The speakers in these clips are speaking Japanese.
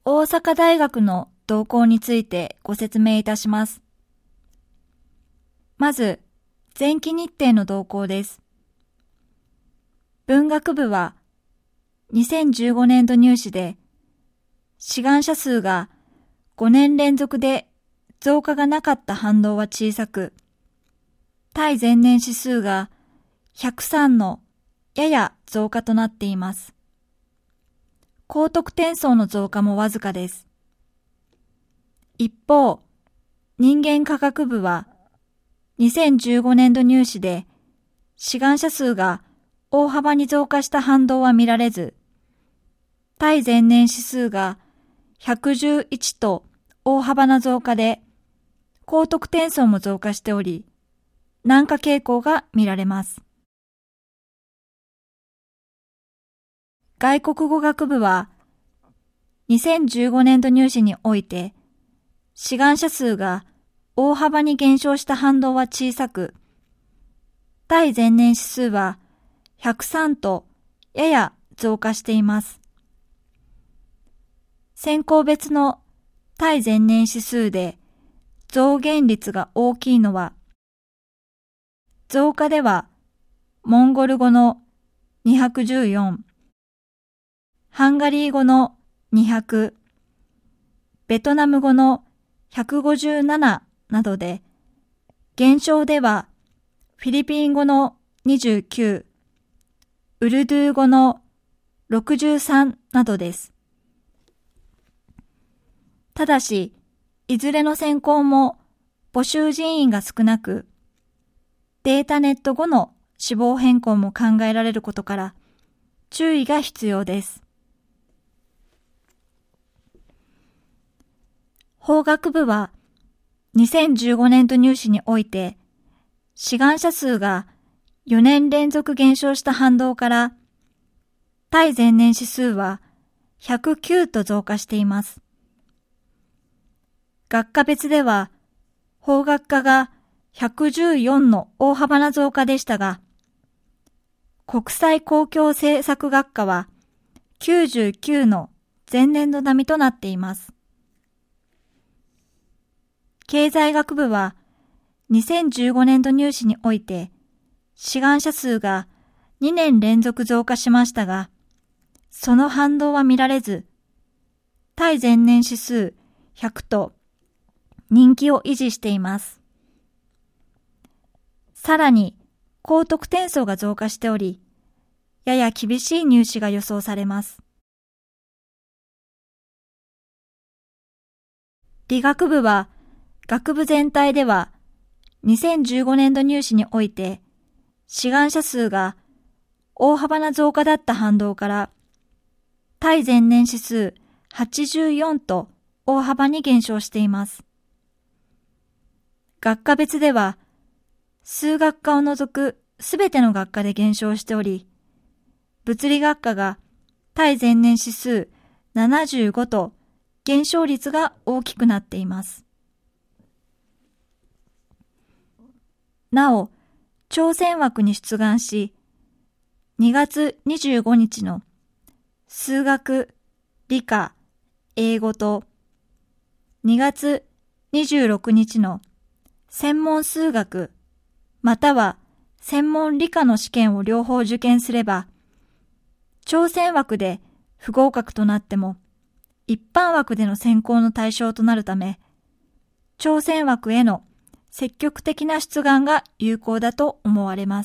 大阪大学の動向についてご説明いたします。まず、前期日程の動向です。文学部は2015年度入試で志願者数が5年連続で増加がなかった反動は小さく、対前年指数が103のやや増加となっています。高得点層の増加もわずかです。一方、人間科学部は2015年度入試で志願者数が大幅に増加した反動は見られず、対前年指数が111と大幅な増加で、高得点層も増加しており、軟化傾向が見られます。外国語学部は2015年度入試において志願者数が大幅に減少した反動は小さく、対前年指数は103とやや増加しています。専攻別の対前年指数で増減率が大きいのは、増加ではモンゴル語の214、ハンガリー語の200、ベトナム語の157などで、減少ではフィリピン語の29、ウルドゥー語の63などです。ただし、いずれの専攻も募集人員が少なく、データネット後の志望変更も考えられることから注意が必要です。法学部は2015年度入試において志願者数が4年連続減少した反動から対前年指数は109と増加しています。学科別では法学科が114の大幅な増加でしたが、国際公共政策学科は99の前年度並みとなっています。経済学部は2015年度入試において志願者数が2年連続増加しましたが、その反動は見られず、対前年指数100と人気を維持しています。さらに高得点層が増加しており、やや厳しい入試が予想されます。理学部は学部全体では2015年度入試において志願者数が大幅な増加だった反動から対前年指数84と大幅に減少しています。学科別では数学科を除くすべての学科で減少しており、物理学科が対前年指数75と減少率が大きくなっています。なお、挑戦枠に出願し、2月25日の数学、理科、英語と2月26日の専門数学または専門理科の試験を両方受験すれば、挑戦枠で不合格となっても一般枠での選考の対象となるため、挑戦枠への積極的な出願が有効だと思われます。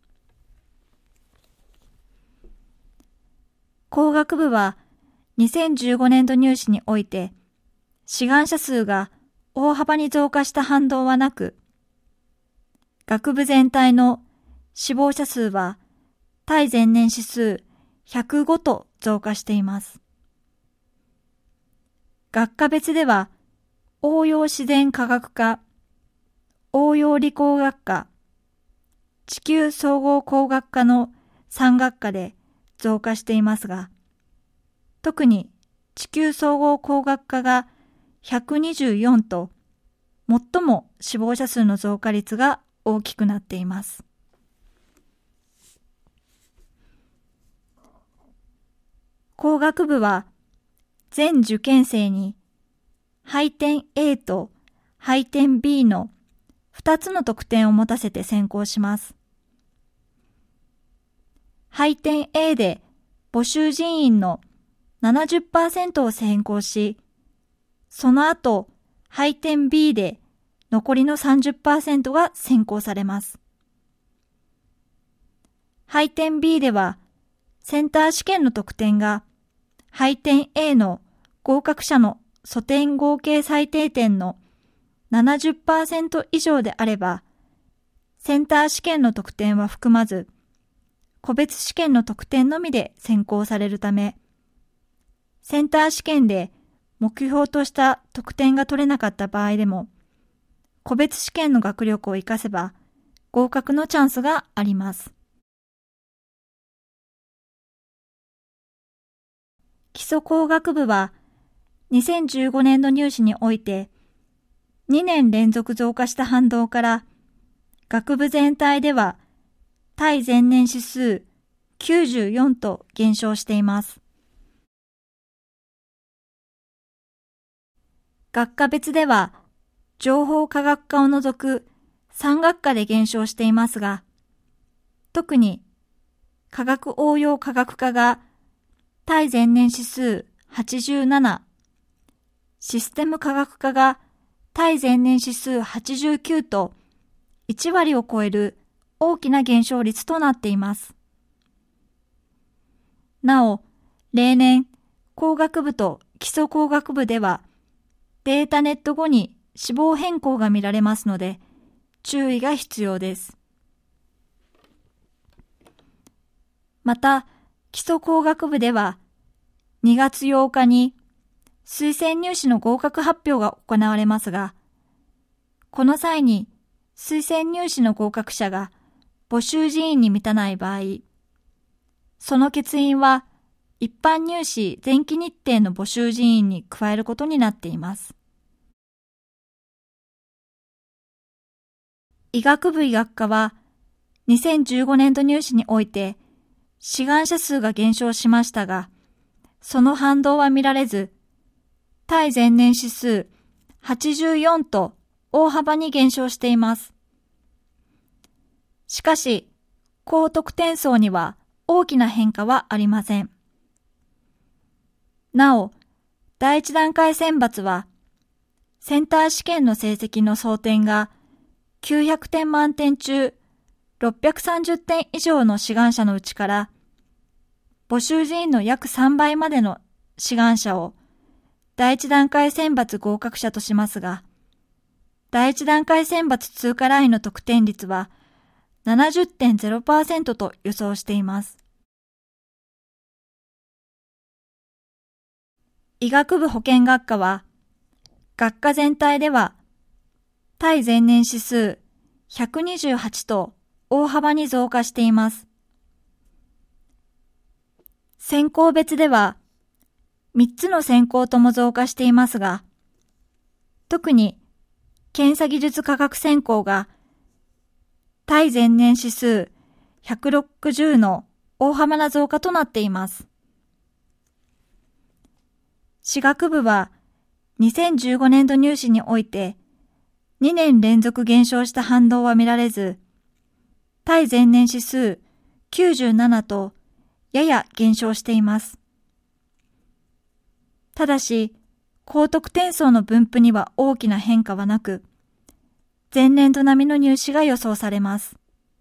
工学部は2015年度入試において志願者数が大幅に増加した反動はなく、学部全体の志望者数は対前年指数105と増加しています。学科別では応用自然科学科、応用理工学科、地球総合工学科の3学科で増加していますが、特に地球総合工学科が124と最も志望者数の増加率が大きくなっています。工学部は全受験生に配点 A と配点 B の2つの得点を持たせて選考します。配点 A で募集人員の 70% を選考し、その後、配点 B で残りの 30% が選考されます。配点 B では、センター試験の得点が配点 A の合格者の組点合計最低点の 70% 以上であれば、センター試験の得点は含まず、個別試験の得点のみで選考されるため、センター試験で目標とした得点が取れなかった場合でも、個別試験の学力を活かせば合格のチャンスがあります。基礎工学部は2015年度入試において2年連続増加した反動から学部全体では対前年指数94と減少しています。学科別では情報科学科を除く3学科で減少していますが、特に科学応用科学科が対前年指数87、システム科学科が対前年指数89と1割を超える大きな減少率となっています。なお、例年、工学部と基礎工学部ではデータネット後に志望変更が見られますので、注意が必要です。また、基礎工学部では、2月8日に推薦入試の合格発表が行われますが、この際に推薦入試の合格者が募集人員に満たない場合、その欠員は一般入試前期日程の募集人員に加えることになっています。医学部医学科は2015年度入試において志願者数が減少しましたが、その反動は見られず、対前年指数84と大幅に減少しています。しかし、高得点層には大きな変化はありません。なお、第一段階選抜は、センター試験の成績の総点が900点満点中630点以上の志願者のうちから、募集人員の約3倍までの志願者を第一段階選抜合格者としますが、第一段階選抜通過ラインの得点率は 70.0% と予想しています。医学部保健学科は、学科全体では、対前年指数128と大幅に増加しています。専攻別では、3つの専攻とも増加していますが、特に検査技術科学専攻が対前年指数160の大幅な増加となっています。歯学部は2015年度入試において2年連続減少した反動は見られず、対前年指数97とやや減少しています。ただし、高得点層の分布には大きな変化はなく、前年度並みの入試が予想されます。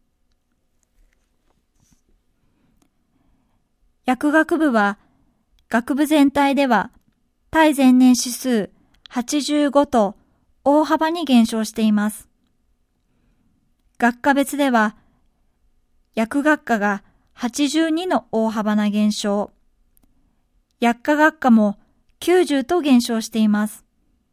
薬学部は、学部全体では、対前年指数85と大幅に減少しています。学科別では、薬学科が82の大幅な減少、薬科学科も90と減少しています。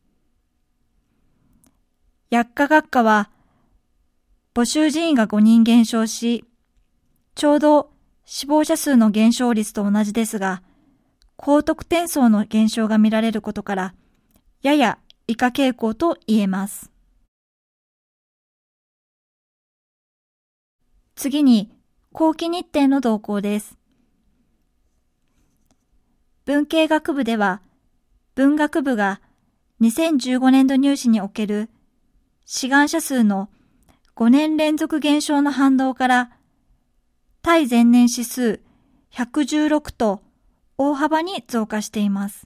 薬科学科は募集人員が5人減少し、ちょうど死亡者数の減少率と同じですが、高得点層の減少が見られることから、やや以下傾向と言えます。次に、後期日程の動向です。文系学部では、 文学部が2015年度入試における志願者数の5年連続減少の反動から対前年指数116と大幅に増加しています。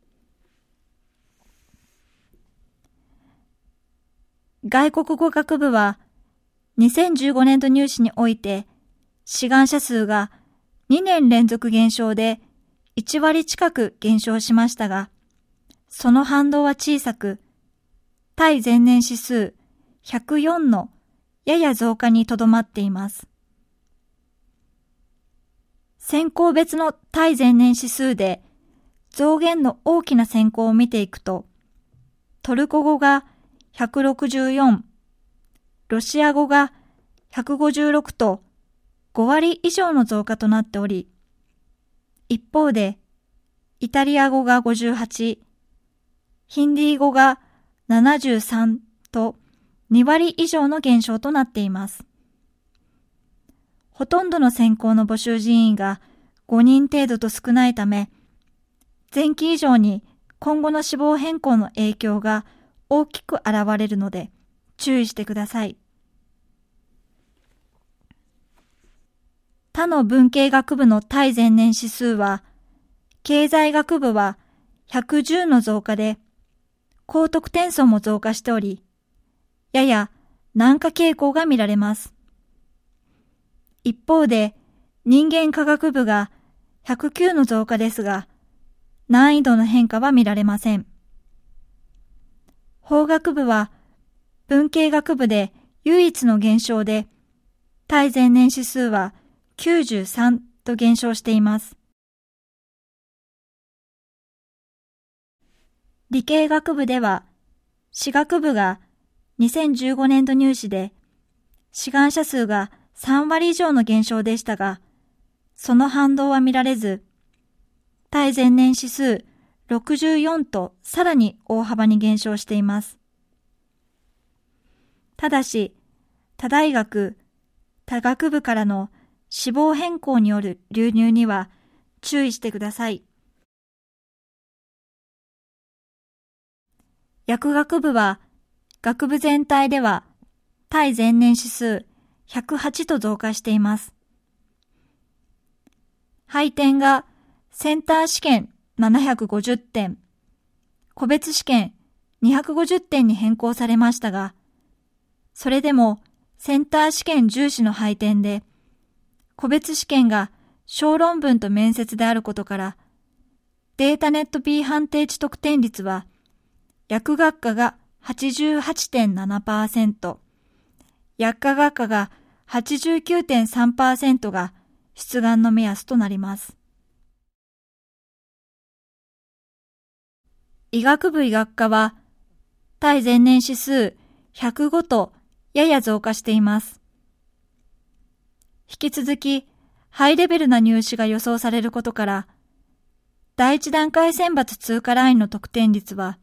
外国語学部は2015年度入試において志願者数が2年連続減少で1割近く減少しましたが、その反動は小さく、対前年指数104のやや増加にとどまっています。専攻別の対前年指数で増減の大きな専攻を見ていくと、トルコ語が164、ロシア語が156と5割以上の増加となっており、一方でイタリア語が58、ヒンディー語が73と2割以上の減少となっています。ほとんどの専攻の募集人員が5人程度と少ないため、前期以上に今後の志望変更の影響が大きく現れるので注意してください。他の文系学部の対前年指数は、経済学部は110の増加で、高得点層も増加しており、やや軟化傾向が見られます。一方で、人間科学部が109の増加ですが、難易度の変化は見られません。法学部は文系学部で唯一の減少で、対前年指数は93と減少しています。理系学部では、歯学部が2015年度入試で志願者数が3割以上の減少でしたが、その反動は見られず、対前年指数64とさらに大幅に減少しています。ただし、他大学、他学部からの志望変更による流入には注意してください。薬学部は学部全体では対前年指数108と増加しています。配点がセンター試験750点、個別試験250点に変更されましたが、それでもセンター試験重視の配点で、個別試験が小論文と面接であることから、データネット B 判定値得点率は、薬学科が 88.7%、薬科学科が 89.3% が出願の目安となります。医学部医学科は、対前年指数105とやや増加しています。引き続き、ハイレベルな入試が予想されることから、第一段階選抜通過ラインの得点率は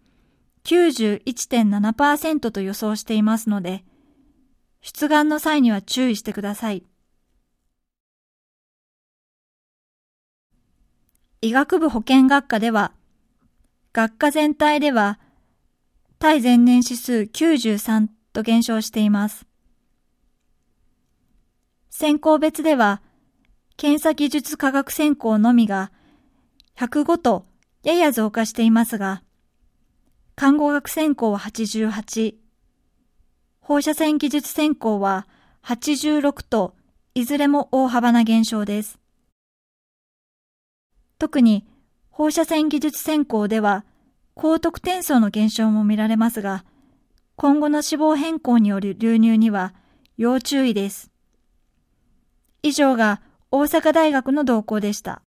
91.7% と予想していますので、出願の際には注意してください。医学部保健学科では、学科全体では、対前年指数93と減少しています。専攻別では、検査技術科学専攻のみが105とやや増加していますが、看護学専攻は88、放射線技術専攻は86といずれも大幅な減少です。特に放射線技術専攻では高得点層の減少も見られますが、今後の志望変更による流入には要注意です。以上が大阪大学の動向でした。